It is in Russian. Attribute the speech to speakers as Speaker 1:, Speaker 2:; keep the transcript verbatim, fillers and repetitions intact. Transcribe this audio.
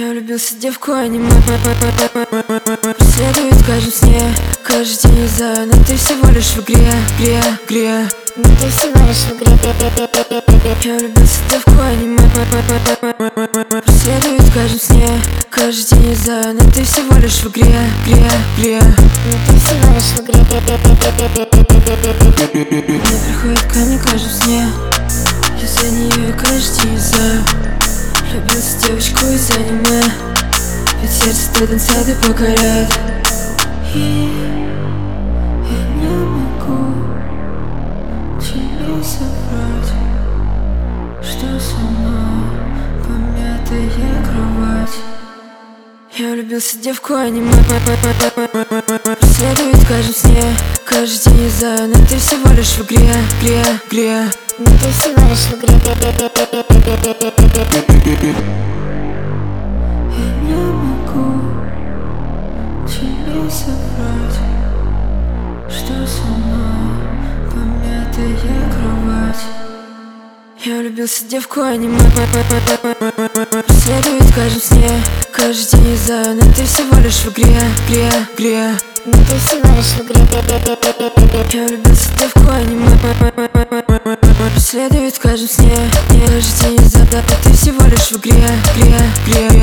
Speaker 1: Я влюбился в девку аниме, преследует в каждом сне, каждый день, не знаю, но ты всего лишь в игре, игре, игре.
Speaker 2: Но ты всего лишь в игре.
Speaker 1: Я влюбился в девку аниме, преследует в каждом сне, каждый день, не знаю, но ты всего лишь в игре, игре, игре.
Speaker 2: Но ты всего лишь в игре.
Speaker 1: Мне приходит ко мне в каждом сне, я за нее каждый день, не знаю. Влюбился в девочку из аниме, ведь сердце до конца ты покоряет. И я не могу тебе соврать, что со мной помятая кровать. Я влюбился в девку аниме, преследует в каждом сне, каждый день, не знаю, но ты всего лишь в игре, игре, игре.
Speaker 2: Но ты всего лишь в игре.
Speaker 1: Я не могу тебе соврать, что со мной помятая кровать. Я влюбился в девку аниме, преследует в каждом сне, каждый день, не знаю, но ты всего лишь в игре, игре, игре.
Speaker 2: Но ты всего лишь в игре.
Speaker 1: Я влюбился в девку аниме, преследует в каждом сне, каждый день, не знаю, но ты всего лишь в игре, игре, игре.